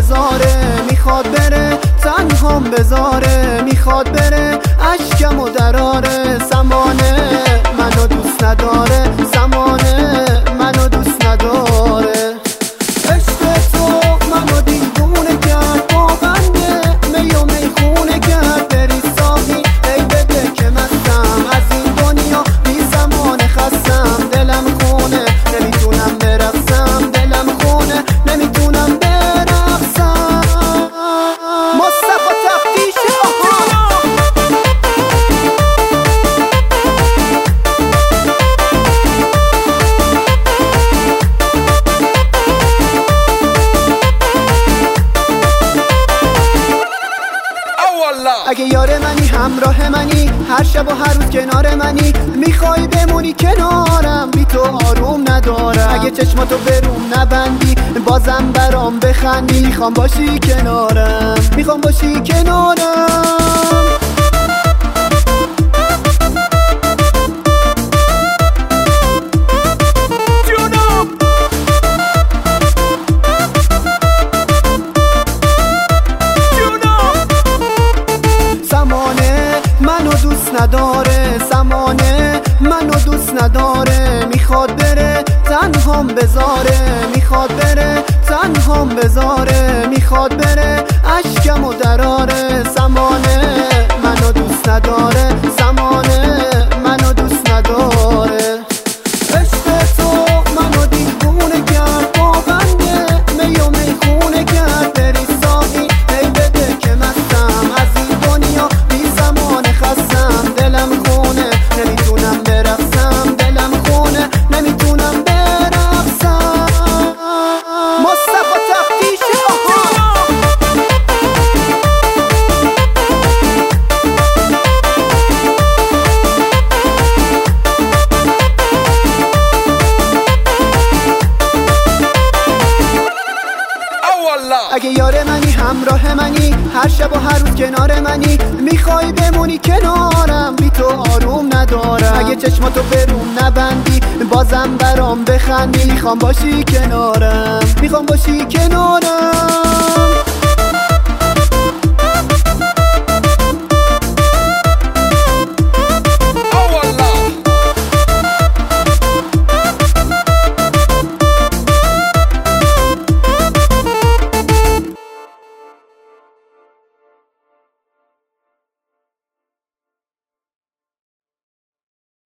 بذاره، میخواد بره تنهام بذاره، میخواد بره اشکمو دراره. زمانه منو دوست نداره، زمانه منو دوست نداره. عشق تو منو دیوونه کرد، با بنده می و میخونه کرد. بری ساقی ای بده که مستم، از این دنیا بی زمانه خستم. دلم خونه نمیتونم برقصم، دلم خونه نمیتونم برقصم. مصطفی تفتیش اگه یار منی همراه منی، هر شب و هر روز کنار منی، میخوای بمونی کنارم، بی تو آروم ندارم. اگه چشماتو بروم نبندی بازم برام بخندی، میخوام باشی کنارم، میخوام باشی کنارم. منو دوست نداره، زمانه منو دوست نداره. میخواد بره تنهام بذاره، میخواد بره تنهام بذاره، میخواد بره اشکمو دراره. زمانه منو دوست نداره، زمانه منو دوست نداره. عشق تو منو دیوونه کرد، با بنده می و میخونه کرد. بری ساقی ای بده که مستم، از این دنیا بی زمانه خستم. دلم خونه نمیتونم برقصم، دلم خونه نمیتونم برقصم. مصطفی تفتیش اگه یار منی همراه منی، هر شب و هر روز کنار منی، میخوای بمونی کنارم، بی تو آروم ندارم. اگه چشماتو بروم نبندی بازم برام بخندی، میخوام باشی کنارم، میخوام باشی کنارم.